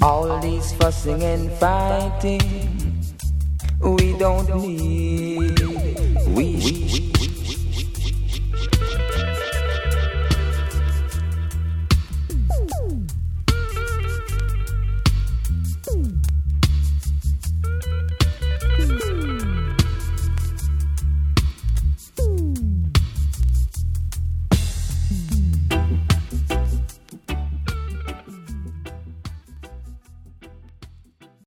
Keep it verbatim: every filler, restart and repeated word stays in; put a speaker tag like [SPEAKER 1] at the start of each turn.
[SPEAKER 1] All this fussing and fighting we don't need. We